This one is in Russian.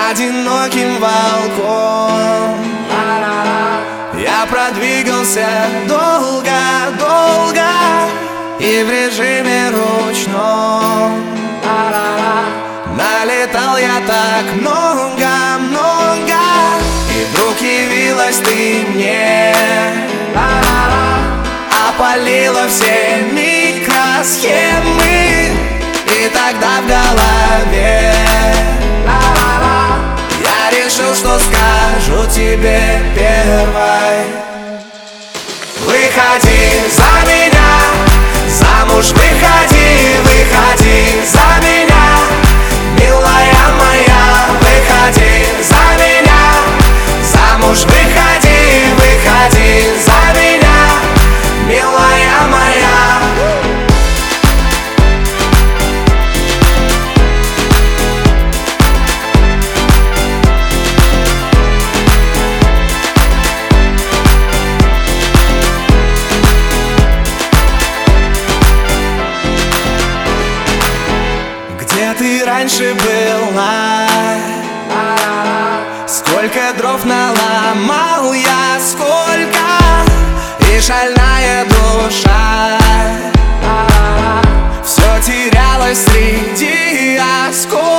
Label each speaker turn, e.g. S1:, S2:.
S1: одиноким волком. Я продвигался долго-долго и в режиме ручном. Налетал я так много-много, и вдруг явилась ты мне, опалила все микросхемы. И тогда в голове я решил, что скажу тебе первой: выходи за меня, замуж выходи, выходи за меня, милая моя, выходи за меня, замуж выходи, выходи за меня, милая моя. Где ты раньше была? Сколько дров наломал я, сколько, и шальная душа все терялась среди осколков.